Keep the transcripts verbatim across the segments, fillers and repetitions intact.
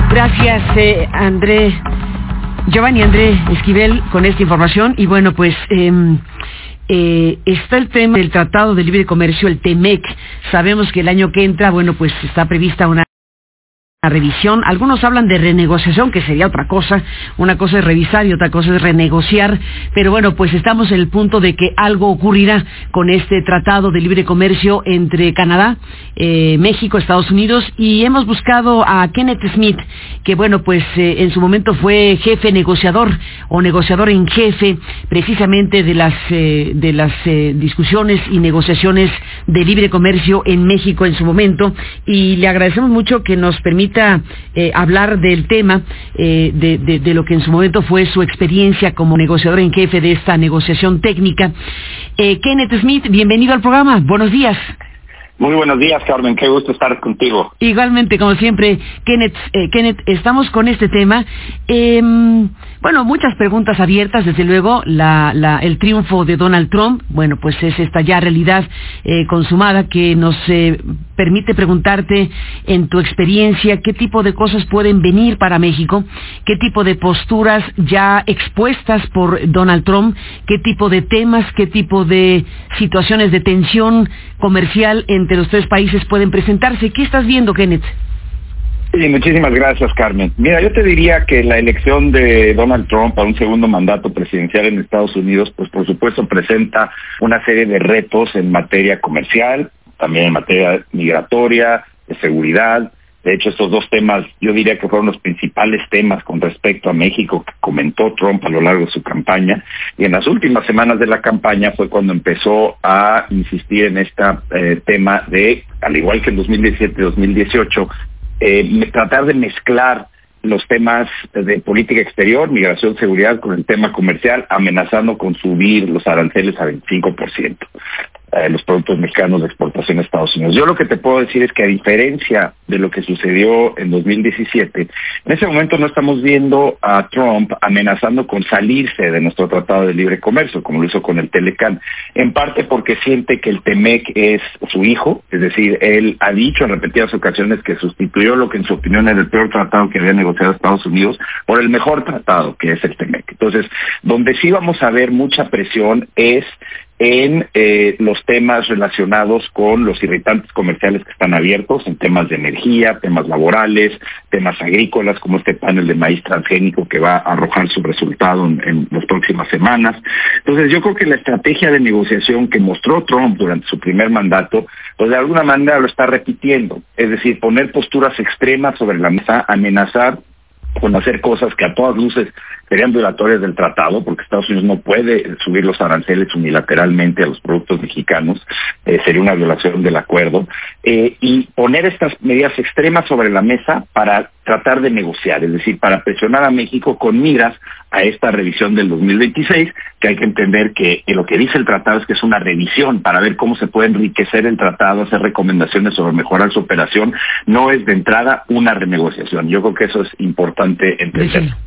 Gracias, eh, André, Giovanni André Esquivel, con esta información. Y bueno, pues eh, eh, está el tema del Tratado de Libre Comercio, el T M E C. Sabemos que el año que entra, bueno, pues está prevista una revisión. Algunos hablan de renegociación, que sería otra cosa. Una cosa es revisar y otra cosa es renegociar, pero bueno, pues estamos en el punto de que algo ocurrirá con este Tratado de Libre Comercio entre Canadá, eh, México, Estados Unidos, y hemos buscado a Kenneth Smith, que bueno, pues eh, en su momento fue jefe negociador o negociador en jefe precisamente de las eh, de las eh, discusiones y negociaciones de libre comercio en México en su momento, y le agradecemos mucho que nos permita Eh, hablar del tema, eh, de, de, de lo que en su momento fue su experiencia como negociador en jefe de esta negociación técnica. Eh, Kenneth Smith, bienvenido al programa. Buenos días. Muy buenos días, Carmen. Qué gusto estar contigo. Igualmente, como siempre, Kenneth, eh, Kenneth, estamos con este tema. Eh, bueno, muchas preguntas abiertas, desde luego. La, la, el triunfo de Donald Trump, bueno, pues es esta ya realidad eh, consumada que nos eh, permite preguntarte, en tu experiencia, qué tipo de cosas pueden venir para México, qué tipo de posturas ya expuestas por Donald Trump, qué tipo de temas, qué tipo de situaciones de tensión comercial entre los tres países pueden presentarse. ¿Qué estás viendo, Kenneth? Sí, muchísimas gracias, Carmen. Mira, yo te diría que la elección de Donald Trump para un segundo mandato presidencial en Estados Unidos, pues por supuesto presenta una serie de retos en materia comercial, también en materia migratoria, de seguridad. De hecho, estos dos temas, yo diría que fueron los principales temas con respecto a México que comentó Trump a lo largo de su campaña. Y en las últimas semanas de la campaña fue cuando empezó a insistir en este eh, tema de, al igual que en dos mil diecisiete y dos mil dieciocho, eh, tratar de mezclar los temas de política exterior, migración, seguridad, con el tema comercial, amenazando con subir los aranceles a veinticinco por ciento. Eh, los productos mexicanos de exportación a Estados Unidos. Yo lo que te puedo decir es que, a diferencia de lo que sucedió en dos mil diecisiete, en ese momento no estamos viendo a Trump amenazando con salirse de nuestro Tratado de Libre Comercio, como lo hizo con el Telecán, en parte porque siente que el T M E C es su hijo, es decir, él ha dicho en repetidas ocasiones que sustituyó lo que en su opinión era el peor tratado que había negociado Estados Unidos por el mejor tratado, que es el T M E C. Entonces, donde sí vamos a ver mucha presión es en eh, los temas relacionados con los irritantes comerciales que están abiertos, en temas de energía, temas laborales, temas agrícolas, como este panel de maíz transgénico que va a arrojar su resultado en, en las próximas semanas. Entonces, yo creo que la estrategia de negociación que mostró Trump durante su primer mandato, pues de alguna manera lo está repitiendo, es decir, poner posturas extremas sobre la mesa, amenazar con hacer cosas que a todas luces serían violatorias del tratado, porque Estados Unidos no puede subir los aranceles unilateralmente a los productos mexicanos, eh, sería una violación del acuerdo, eh, y poner estas medidas extremas sobre la mesa para tratar de negociar, es decir, para presionar a México con miras a esta revisión del dos mil veintiséis, que hay que entender que eh, lo que dice el tratado es que es una revisión para ver cómo se puede enriquecer el tratado, hacer recomendaciones sobre mejorar su operación, no es de entrada una renegociación. Yo creo que eso es importante entender. Sí.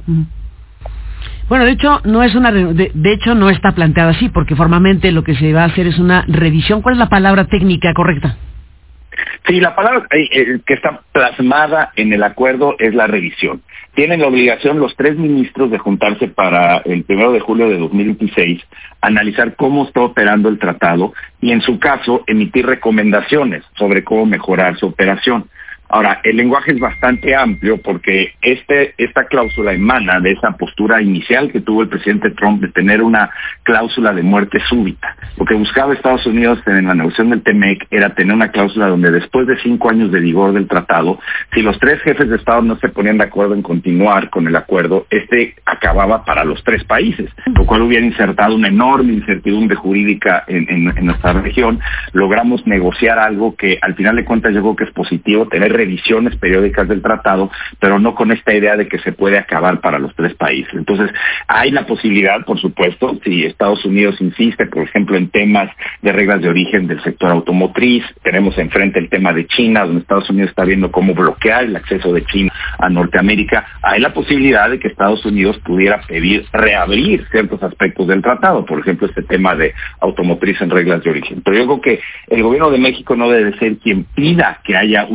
Bueno, de hecho no es una de, de hecho no está planteado así, porque formalmente lo que se va a hacer es una revisión. ¿Cuál es la palabra técnica correcta? Sí, la palabra eh, que está plasmada en el acuerdo es la revisión. Tienen la obligación los tres ministros de juntarse para el primero de julio de dos mil veintiséis, analizar cómo está operando el tratado y, en su caso, emitir recomendaciones sobre cómo mejorar su operación. Ahora, el lenguaje es bastante amplio porque este esta cláusula emana de esa postura inicial que tuvo el presidente Trump de tener una cláusula de muerte súbita. Lo que buscaba Estados Unidos en la negociación del T M E C era tener una cláusula donde, después de cinco años de vigor del tratado, si los tres jefes de Estado no se ponían de acuerdo en continuar con el acuerdo, este acababa para los tres países, lo cual hubiera insertado una enorme incertidumbre jurídica en, en, en nuestra región. Logramos negociar algo que, al final de cuentas, yo creo que es positivo, tener revisiones periódicas del tratado, pero no con esta idea de que se puede acabar para los tres países. Entonces, hay la posibilidad, por supuesto, si Estados Unidos insiste, por ejemplo, en temas de reglas de origen del sector automotriz. Tenemos enfrente el tema de China, donde Estados Unidos está viendo cómo bloquear el acceso de China a Norteamérica. Hay la posibilidad de que Estados Unidos pudiera pedir reabrir ciertos aspectos del tratado, por ejemplo, este tema de automotriz en reglas de origen. Pero yo creo que el gobierno de México no debe ser quien pida que haya una reapertura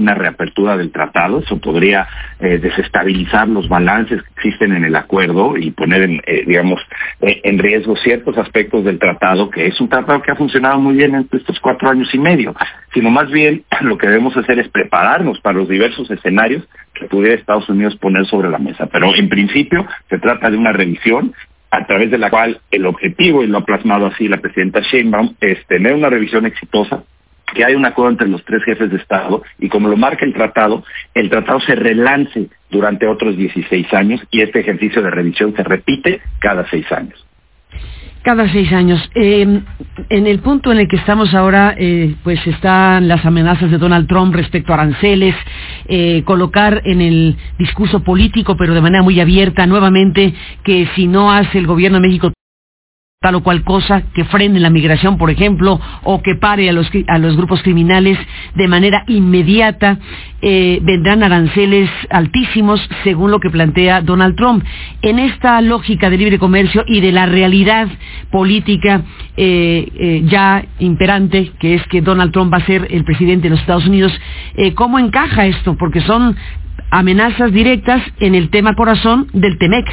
apertura del tratado. Eso podría eh, desestabilizar los balances que existen en el acuerdo y poner, en, eh, digamos, eh, en riesgo ciertos aspectos del tratado, que es un tratado que ha funcionado muy bien en estos cuatro años y medio. Sino más bien lo que debemos hacer es prepararnos para los diversos escenarios que pudiera Estados Unidos poner sobre la mesa. Pero en principio se trata de una revisión a través de la cual el objetivo, y lo ha plasmado así la presidenta Sheinbaum, es tener una revisión exitosa, que haya un acuerdo entre los tres jefes de Estado, y como lo marca el tratado, el tratado se relance durante otros dieciséis años, y este ejercicio de revisión se repite cada seis años. Cada seis años. Eh, en el punto en el que estamos ahora, eh, pues están las amenazas de Donald Trump respecto a aranceles, eh, colocar en el discurso político, pero de manera muy abierta, nuevamente, que si no hace el gobierno de México tal o cual cosa, que frene la migración, por ejemplo, o que pare a los a los grupos criminales de manera inmediata, eh, vendrán aranceles altísimos, según lo que plantea Donald Trump. En esta lógica de libre comercio y de la realidad política eh, eh, ya imperante, que es que Donald Trump va a ser el presidente de los Estados Unidos, eh, ¿cómo encaja esto? Porque son amenazas directas en el tema corazón del TEMEC.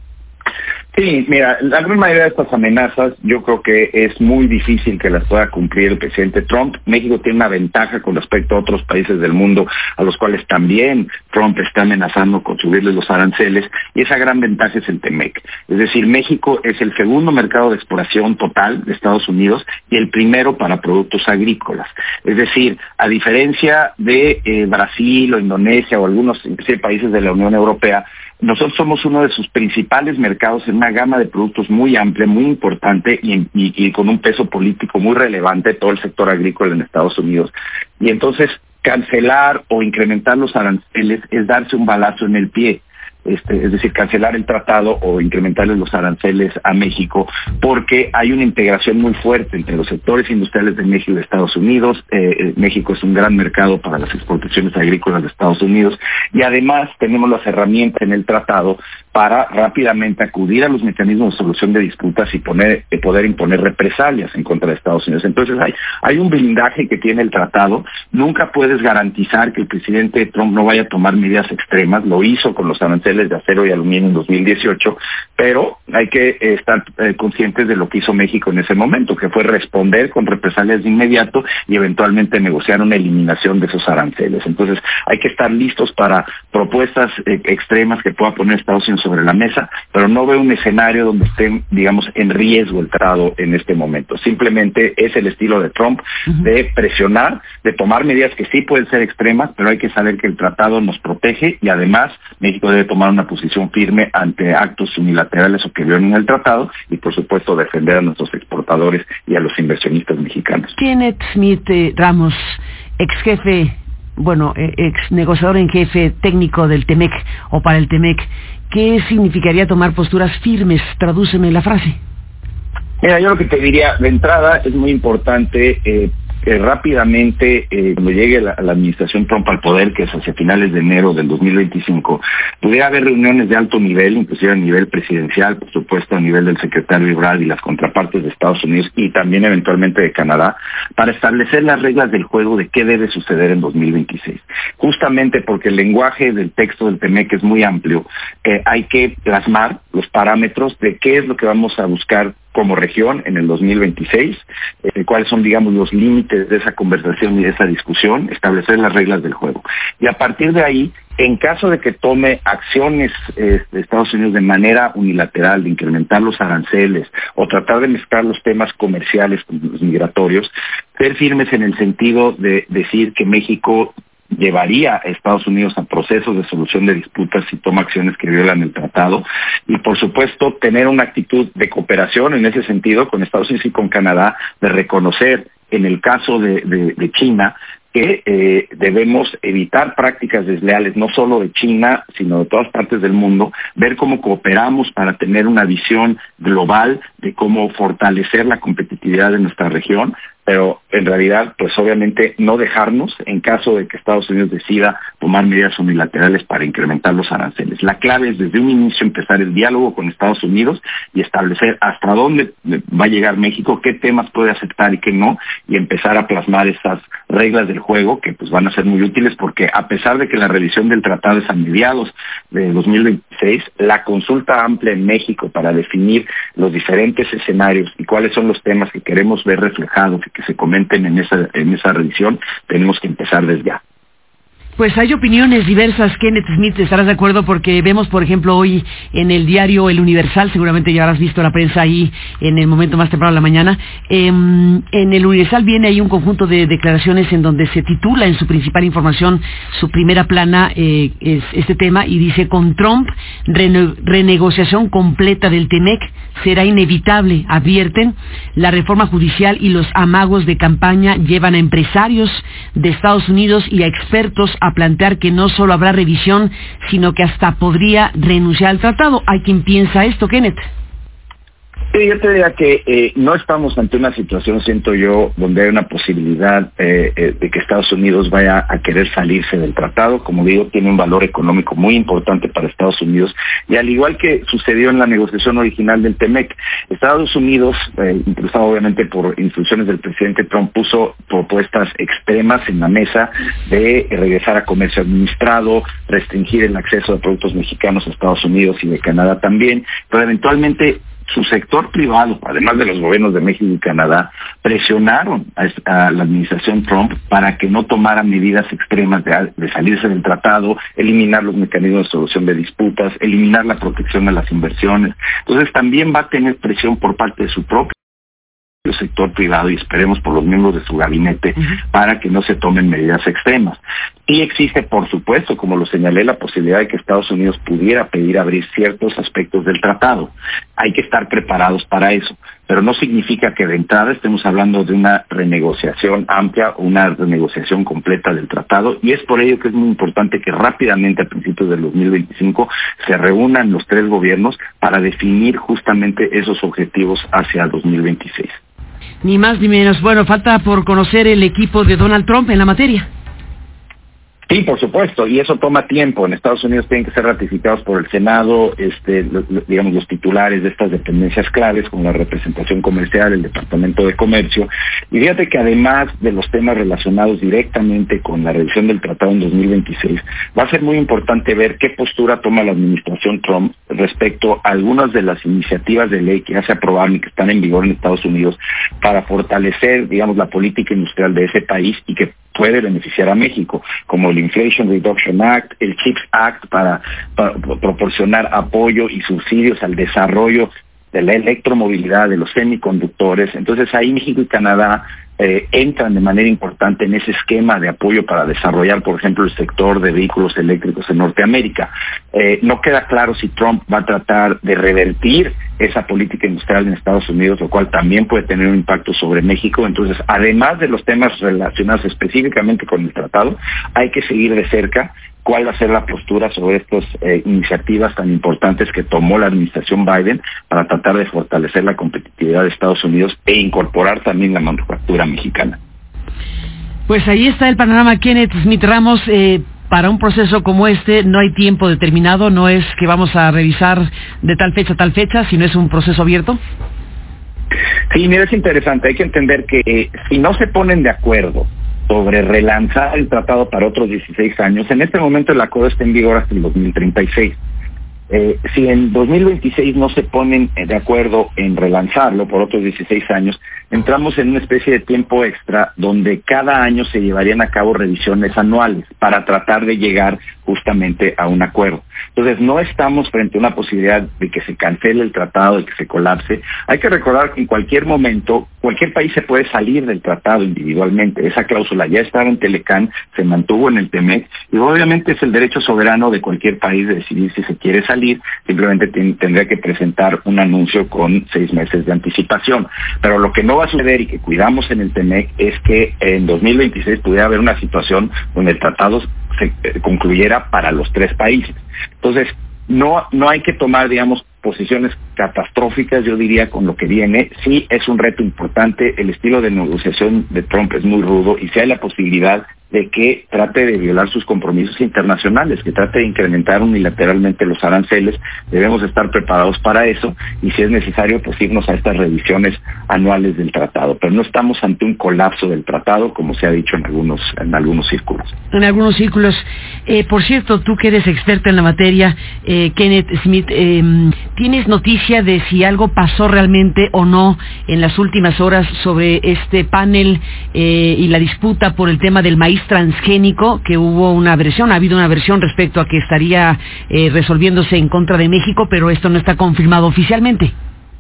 Sí, mira, la gran mayoría de estas amenazas yo creo que es muy difícil que las pueda cumplir el presidente Trump. México tiene una ventaja con respecto a otros países del mundo a los cuales también Trump está amenazando con subirles los aranceles, y esa gran ventaja es el TEMEC. Es decir, México es el segundo mercado de exportación total de Estados Unidos y el primero para productos agrícolas. Es decir, a diferencia de eh, Brasil o Indonesia o algunos inclusive países de la Unión Europea, nosotros somos uno de sus principales mercados en una gama de productos muy amplia, muy importante y, y, y con un peso político muy relevante, todo el sector agrícola en Estados Unidos. Y entonces cancelar o incrementar los aranceles es darse un balazo en el pie. Este, es decir, cancelar el tratado o incrementarles los aranceles a México, porque hay una integración muy fuerte entre los sectores industriales de México y de Estados Unidos. Eh, México es un gran mercado para las exportaciones agrícolas de Estados Unidos, y además tenemos las herramientas en el tratado para rápidamente acudir a los mecanismos de solución de disputas y poner, eh, poder imponer represalias en contra de Estados Unidos. Entonces hay, hay un blindaje que tiene el tratado. Nunca puedes garantizar que el presidente Trump no vaya a tomar medidas extremas. Lo hizo con los aranceles de acero y aluminio en dos mil dieciocho, pero hay que eh, estar eh, conscientes de lo que hizo México en ese momento, que fue responder con represalias de inmediato y eventualmente negociar una eliminación de esos aranceles. Entonces hay que estar listos para propuestas eh, extremas que pueda poner Estados Unidos sobre la mesa, pero no veo un escenario donde esté, digamos, en riesgo el tratado en este momento. Simplemente es el estilo de Trump uh-huh. de presionar, de tomar medidas que sí pueden ser extremas, pero hay que saber que el tratado nos protege, y además México debe tomar una posición firme ante actos unilaterales o que violen el tratado, y por supuesto defender a nuestros exportadores y a los inversionistas mexicanos. Kenneth Smith eh, Ramos, ex jefe, bueno, eh, ex negociador en jefe técnico del TEMEC o para el TEMEC, ¿qué significaría tomar posturas firmes? Tradúceme la frase. Mira, yo lo que te diría, de entrada es muy importante eh, que rápidamente, eh, cuando llegue la, la administración Trump al poder, que es hacia finales de enero del dos mil veinticinco, pudiera haber reuniones de alto nivel, inclusive a nivel presidencial, por supuesto a nivel del secretario Ebrard y las contrapartes de Estados Unidos, y también eventualmente de Canadá, para establecer las reglas del juego de qué debe suceder en dos mil veintiséis. Justamente porque el lenguaje del texto del TEMEC es muy amplio, eh, hay que plasmar los parámetros de qué es lo que vamos a buscar como región en el dos mil veintiséis, eh, cuáles son, digamos, los límites de esa conversación y de esa discusión, establecer las reglas del juego. Y a partir de ahí, en caso de que tome acciones eh, de Estados Unidos de manera unilateral, de incrementar los aranceles o tratar de mezclar los temas comerciales con los migratorios, ser firmes en el sentido de decir que México llevaría a Estados Unidos a procesos de solución de disputas si toma acciones que violan el tratado, y por supuesto tener una actitud de cooperación en ese sentido con Estados Unidos y con Canadá, de reconocer en el caso de, de, de China que eh, debemos evitar prácticas desleales, no solo de China, sino de todas partes del mundo, ver cómo cooperamos para tener una visión global de cómo fortalecer la competitividad de nuestra región, pero en realidad, pues obviamente no dejarnos en caso de que Estados Unidos decida tomar medidas unilaterales para incrementar los aranceles. La clave es desde un inicio empezar el diálogo con Estados Unidos y establecer hasta dónde va a llegar México, qué temas puede aceptar y qué no, y empezar a plasmar esas reglas del juego que pues van a ser muy útiles, porque a pesar de que la revisión del tratado es a mediados de dos mil veintiséis, la consulta amplia en México para definir los diferentes escenarios y cuáles son los temas que queremos ver reflejados y que se comenten en esa, en esa revisión, tenemos que empezar desde ya. Pues hay opiniones diversas, Kenneth Smith, ¿estarás de acuerdo? Porque vemos, por ejemplo, hoy en el diario El Universal, seguramente ya habrás visto la prensa ahí en el momento más temprano de la mañana, eh, en El Universal viene ahí un conjunto de declaraciones en donde se titula en su principal información, su primera plana, eh, es este tema, y dice: con Trump, rene- renegociación completa del TEMEC será inevitable, advierten. La reforma judicial y los amagos de campaña llevan a empresarios de Estados Unidos y a expertos a plantear que no solo habrá revisión, sino que hasta podría renunciar al tratado. ¿Hay quien piensa esto, Kenneth? Sí, yo te diría que eh, no estamos ante una situación, siento yo, donde hay una posibilidad eh, eh, de que Estados Unidos vaya a querer salirse del tratado. Como digo, tiene un valor económico muy importante para Estados Unidos, y al igual que sucedió en la negociación original del TEMEC, Estados Unidos, eh, impulsado obviamente por instrucciones del presidente Trump, puso propuestas extremas en la mesa de regresar a comercio administrado, restringir el acceso de productos mexicanos a Estados Unidos y de Canadá también, pero eventualmente su sector privado, además de los gobiernos de México y Canadá, presionaron a, a la administración Trump para que no tomara medidas extremas de, de salirse del tratado, eliminar los mecanismos de solución de disputas, eliminar la protección de las inversiones. Entonces también va a tener presión por parte de su propio sector privado, y esperemos por los miembros de su gabinete, uh-huh, para que no se tomen medidas extremas. Y existe, por supuesto, como lo señalé, la posibilidad de que Estados Unidos pudiera pedir abrir ciertos aspectos del tratado. Hay que estar preparados para eso, pero no significa que de entrada estemos hablando de una renegociación amplia o una renegociación completa del tratado, y es por ello que es muy importante que rápidamente a principios del dos mil veinticinco se reúnan los tres gobiernos para definir justamente esos objetivos hacia dos mil veintiséis. Ni más ni menos. Bueno, falta por conocer el equipo de Donald Trump en la materia. Sí, por supuesto, y eso toma tiempo. En Estados Unidos tienen que ser ratificados por el Senado, este, lo, lo, digamos, los titulares de estas dependencias claves, como la representación comercial, el Departamento de Comercio. Y fíjate que además de los temas relacionados directamente con la revisión del tratado en dos mil veintiséis, va a ser muy importante ver qué postura toma la administración Trump respecto a algunas de las iniciativas de ley que ya se aprobaron y que están en vigor en Estados Unidos para fortalecer, digamos, la política industrial de ese país y que puede beneficiar a México, como el Inflation Reduction Act, el CHIPS Act para, para proporcionar apoyo y subsidios al desarrollo de la electromovilidad, de los semiconductores. Entonces ahí México y Canadá eh, entran de manera importante en ese esquema de apoyo para desarrollar, por ejemplo, el sector de vehículos eléctricos en Norteamérica. Eh, no queda claro si Trump va a tratar de revertir esa política industrial en Estados Unidos, lo cual también puede tener un impacto sobre México. Entonces, además de los temas relacionados específicamente con el tratado, hay que seguir de cerca cuál va a ser la postura sobre estas eh, iniciativas tan importantes que tomó la administración Biden para tratar de fortalecer la competitividad de Estados Unidos e incorporar también la manufactura mexicana. Pues ahí está el panorama, Kenneth Smith Ramos. Eh, para un proceso como este no hay tiempo determinado, no es que vamos a revisar de tal fecha a tal fecha, sino es un proceso abierto. Sí, mira, es interesante, hay que entender que eh, si no se ponen de acuerdo sobre relanzar el tratado para otros dieciséis años, en este momento el acuerdo está en vigor hasta el dos mil treinta y seis. Eh, si en dos mil veintiséis no se ponen de acuerdo en relanzarlo por otros dieciséis años, entramos en una especie de tiempo extra donde cada año se llevarían a cabo revisiones anuales para tratar de llegar justamente a un acuerdo. Entonces no estamos frente a una posibilidad de que se cancele el tratado, de que se colapse. Hay que recordar que en cualquier momento cualquier país se puede salir del tratado individualmente. Esa cláusula ya estaba en Telecán, se mantuvo en el TEMEC, y obviamente es el derecho soberano de cualquier país de decidir si se quiere salir. Simplemente ten, tendría que presentar un anuncio con seis meses de anticipación. Pero lo que no va a suceder y que cuidamos en el TEMEC es que en dos mil veintiséis pudiera haber una situación donde el tratado se eh, concluyera para los tres países. Entonces, no no hay que tomar, digamos, posiciones catastróficas, yo diría, con lo que viene. Sí es un reto importante, el estilo de negociación de Trump es muy rudo y si hay la posibilidad de que trate de violar sus compromisos internacionales, que trate de incrementar unilateralmente los aranceles, debemos estar preparados para eso y si es necesario, pues irnos a estas revisiones anuales del tratado. Pero no estamos ante un colapso del tratado, como se ha dicho en algunos en algunos círculos. En algunos círculos. Eh, por cierto, tú que eres experta en la materia, eh, Kenneth Smith, eh, ¿tienes noticia de si algo pasó realmente o no en las últimas horas sobre este panel eh, y la disputa por el tema del maíz transgénico, que hubo una versión, ha habido una versión respecto a que estaría eh, resolviéndose en contra de México, pero esto no está confirmado oficialmente?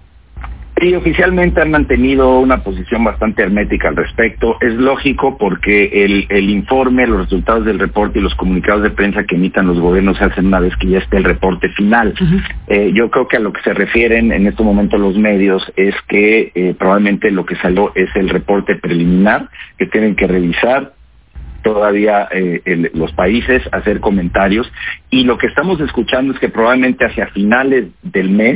Sí, oficialmente han mantenido una posición bastante hermética al respecto. Es lógico porque el, el informe, los resultados del reporte y los comunicados de prensa que emitan los gobiernos se hacen una vez que ya esté el reporte final. Uh-huh. Eh, yo creo que a lo que se refieren en este momento los medios es que eh, probablemente lo que salió es el reporte preliminar que tienen que revisar todavía eh, el, los países, hacer comentarios, y lo que estamos escuchando es que probablemente hacia finales del mes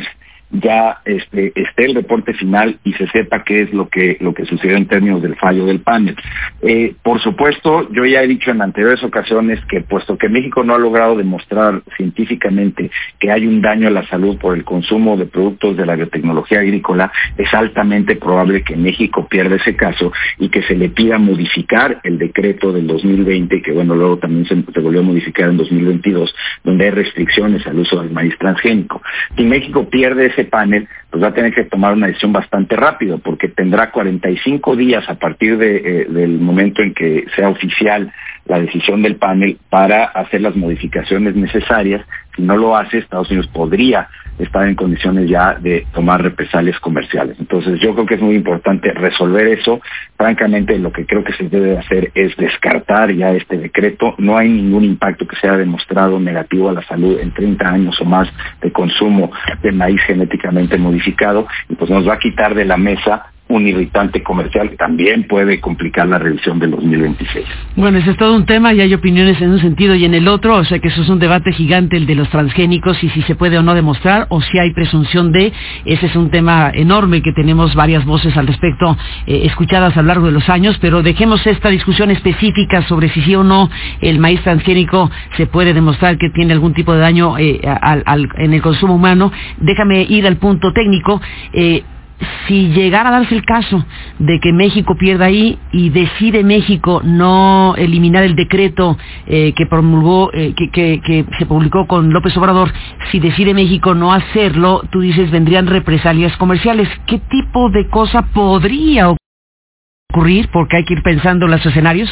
ya este, esté el reporte final y se sepa qué es lo que lo que sucedió en términos del fallo del panel. Eh, por supuesto, yo ya he dicho en anteriores ocasiones que puesto que México no ha logrado demostrar científicamente que hay un daño a la salud por el consumo de productos de la biotecnología agrícola, es altamente probable que México pierda ese caso y que se le pida modificar el decreto del dos mil veinte, que bueno, luego también se, se volvió a modificar en dos mil veintidós, donde hay restricciones al uso del maíz transgénico. Si México pierde ese panel, pues va a tener que tomar una decisión bastante rápido, porque tendrá cuarenta y cinco días a partir de, eh, del momento en que sea oficial la decisión del panel para hacer las modificaciones necesarias. Si no lo hace, Estados Unidos podría estar en condiciones ya de tomar represalias comerciales. Entonces yo creo que es muy importante resolver eso. Francamente, lo que creo que se debe hacer es descartar ya este decreto. No hay ningún impacto que sea demostrado negativo a la salud en treinta años o más de consumo de maíz genéticamente modificado, y pues nos va a quitar de la mesa un irritante comercial que también puede complicar la revisión del dos mil veintiséis. Bueno, ese es todo un tema y hay opiniones en un sentido y en el otro, o sea que eso es un debate gigante, el de los transgénicos, y si se puede o no demostrar, o si hay presunción de, ese es un tema enorme que tenemos varias voces al respecto, eh, escuchadas a lo largo de los años, pero dejemos esta discusión específica sobre si sí o no el maíz transgénico se puede demostrar que tiene algún tipo de daño eh, al, al, en el consumo humano. Déjame ir al punto técnico. eh, Si llegara a darse el caso de que México pierda ahí y decide México no eliminar el decreto eh, que promulgó, eh, que, que, que se publicó con López Obrador, si decide México no hacerlo, tú dices vendrían represalias comerciales. ¿Qué tipo de cosa podría ocurrir? Porque hay que ir pensando en los escenarios.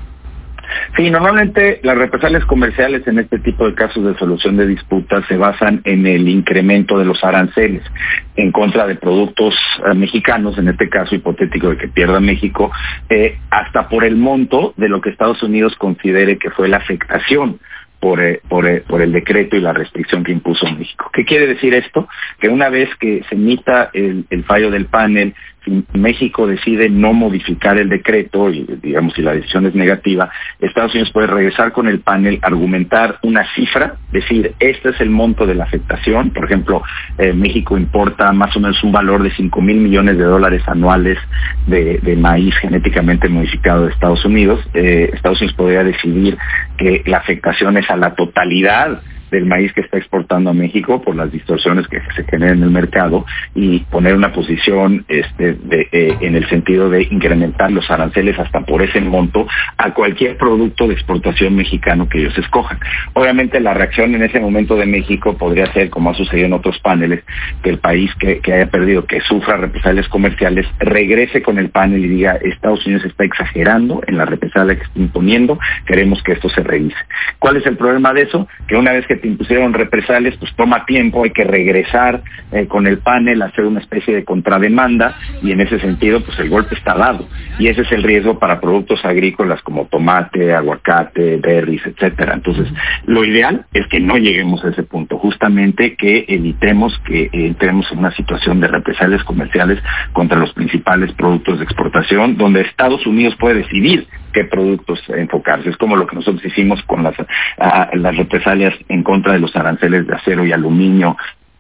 Sí, normalmente las represalias comerciales en este tipo de casos de solución de disputas se basan en el incremento de los aranceles en contra de productos eh, mexicanos, en este caso hipotético de que pierda México, eh, hasta por el monto de lo que Estados Unidos considere que fue la afectación por, eh, por, eh, por el decreto y la restricción que impuso México. ¿Qué quiere decir esto? Que una vez que se emita el, el fallo del panel, si México decide no modificar el decreto y digamos si la decisión es negativa, Estados Unidos puede regresar con el panel, argumentar una cifra, decir este es el monto de la afectación. Por ejemplo, eh, México importa más o menos un valor de cinco mil millones de dólares anuales de, de maíz genéticamente modificado de Estados Unidos. Eh, Estados Unidos podría decidir que la afectación es a la totalidad del maíz que está exportando a México por las distorsiones que se generan en el mercado y poner una posición este, de, eh, en el sentido de incrementar los aranceles hasta por ese monto a cualquier producto de exportación mexicano que ellos escojan. Obviamente la reacción en ese momento de México podría ser, como ha sucedido en otros paneles, que el país que, que haya perdido, que sufra represalias comerciales, regrese con el panel y diga Estados Unidos está exagerando en la represalia que está imponiendo, queremos que esto se revise. ¿Cuál es el problema de eso? Que una vez que te impusieron represalias, pues toma tiempo, hay que regresar eh, con el panel, hacer una especie de contrademanda, y en ese sentido pues el golpe está dado, y ese es el riesgo para productos agrícolas como tomate, aguacate, berries, etcétera. Entonces lo ideal es que no lleguemos a ese punto, justamente que evitemos que entremos en una situación de represalias comerciales contra los principales productos de exportación, donde Estados Unidos puede decidir qué productos enfocarse. Es como lo que nosotros hicimos con las, a, las represalias en contra de los aranceles de acero y aluminio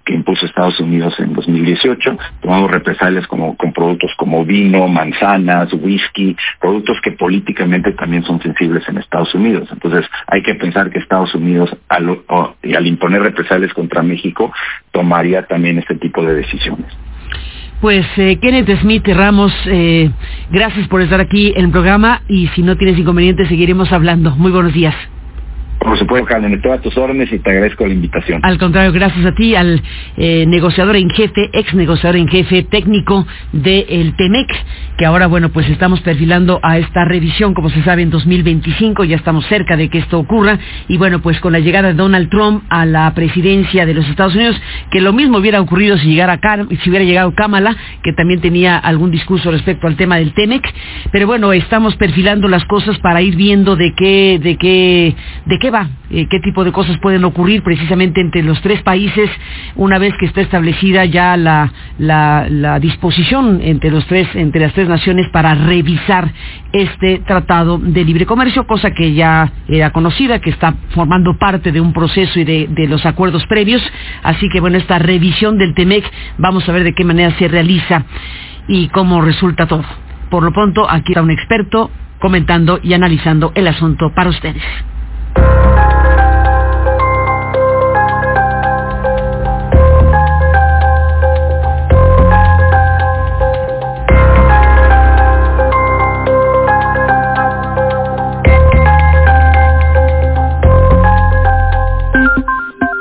que impuso Estados Unidos en dos mil dieciocho. Tomamos represalias como con productos como vino, manzanas, whisky, productos que políticamente también son sensibles en Estados Unidos. Entonces hay que pensar que Estados Unidos al, o, al imponer represalias contra México tomaría también este tipo de decisiones. Pues eh, Kenneth Smith Ramos, eh, gracias por estar aquí en el programa y si no tienes inconveniente seguiremos hablando. Muy buenos días. Por supuesto, Carmen, estoy a tus órdenes y te agradezco la invitación. Al contrario, gracias a ti, al eh, negociador en jefe, ex negociador en jefe técnico del TEMEC, que ahora, bueno, pues estamos perfilando a esta revisión, como se sabe, en dos mil veinticinco, ya estamos cerca de que esto ocurra, y bueno, pues con la llegada de Donald Trump a la presidencia de los Estados Unidos, que lo mismo hubiera ocurrido si llegara Car- si hubiera llegado Kamala, que también tenía algún discurso respecto al tema del TEMEC, pero bueno, estamos perfilando las cosas para ir viendo de qué, de qué, de qué va, eh, qué tipo de cosas pueden ocurrir precisamente entre los tres países una vez que está establecida ya la, la, la disposición entre los tres, entre las tres naciones para revisar este tratado de libre comercio, cosa que ya era conocida, que está formando parte de un proceso y de, de los acuerdos previos. Así que bueno, esta revisión del TEMEC, vamos a ver de qué manera se realiza y cómo resulta todo. Por lo pronto, aquí está un experto comentando y analizando el asunto para ustedes.